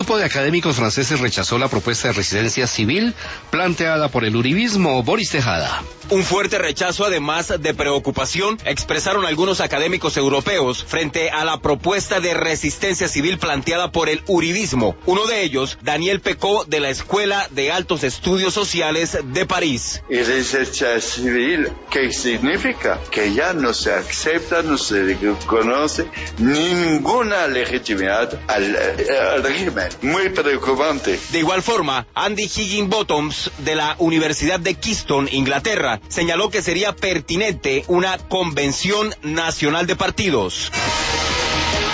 grupo de académicos franceses rechazó la propuesta de residencia civil planteada por el uribismo. Boris Tejada. Un fuerte rechazo, además de preocupación, expresaron algunos académicos europeos frente a la propuesta de resistencia civil planteada por el uribismo. Uno de ellos, Daniel Pecot, de la Escuela de Altos Estudios Sociales de París. ¿Y resistencia civil qué significa? Que ya no se acepta, no se reconoce ninguna legitimidad al régimen. Muy preocupante. De igual forma, Andy Higginbottoms, de la Universidad de Keystone, Inglaterra, señaló que sería pertinente una convención nacional de partidos.